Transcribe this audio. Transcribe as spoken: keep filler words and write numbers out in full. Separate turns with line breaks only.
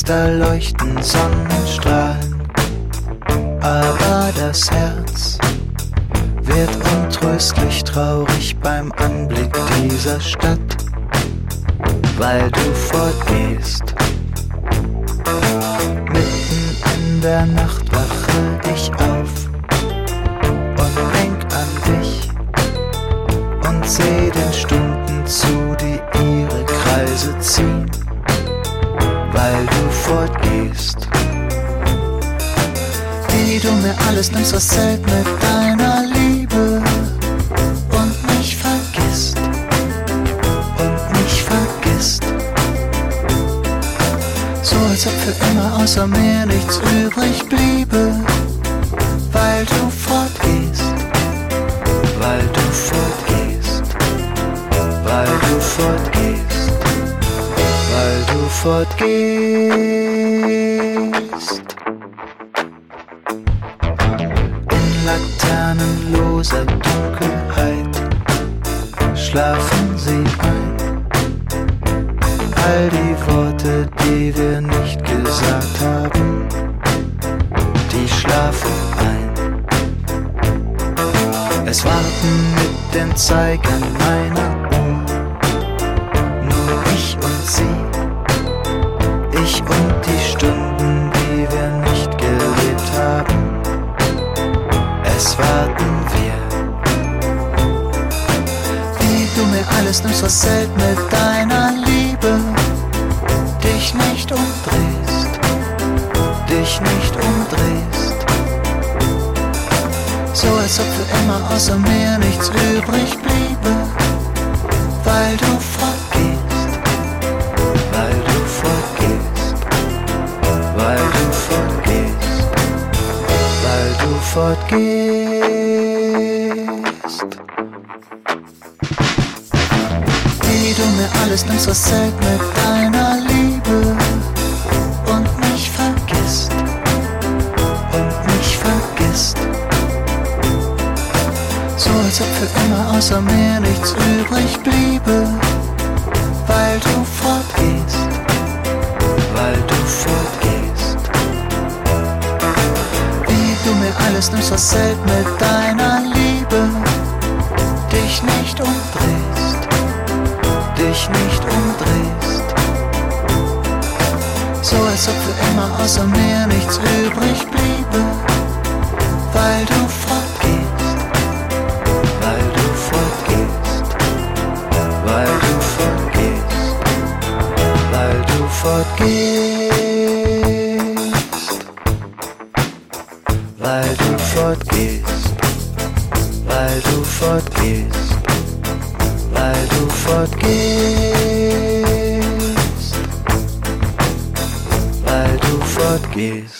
da leuchten Sonnenstrahlen, aber das Herz wird untröstlich traurig beim Anblick dieser Stadt, weil du fortgehst. Mitten in der Nacht wache ich auf und denk an dich und seh den Stunden zu, die ihre Kreise ziehen, weil du fortgehst. Wie du mir alles nimmst, was zählt mit deiner Liebe und mich vergisst und mich vergisst. So als ob für immer außer mir nichts übrig bliebe, weil du fortgehst, weil du fortgehst, weil du fortgehst, weil du fortgehst. In laternenloser Dunkelheit schlafen sie ein. All die Worte, die wir nicht gesagt haben, die schlafen ein. Es warten mit den Zeigern meiner Uhr nur ich und sie, ich und die Stunden, die wir nicht gelebt haben. Es warten wir. Wie du mir alles nimmst, was zählt mit deiner Liebe, dich nicht umdrehst, dich nicht umdrehst. So als ob für immer außer mir nichts übrig bliebe, weil du fortgehst, weil du fortgehst, weil du fortgehst, weil du fortgehst. Wie du mir alles nimmst, was zählt mit deiner Liebe und mich vergisst und mich vergisst. So als ob für immer außer mir nichts übrig bliebe, weil du fortgehst, weil du fortgehst. Wie du mir alles nimmst, was zählt mit deiner Liebe, dich nicht umdrehst, dich nicht umdrehst. So als ob für immer außer mir nichts übrig bliebe, weil du fortgehst, weil du fortgehst, weil du fortgehst, weil du fortgehst, weil du fortgehst, weil du fortgehst, weil du fortgehst, weil du fortgehst.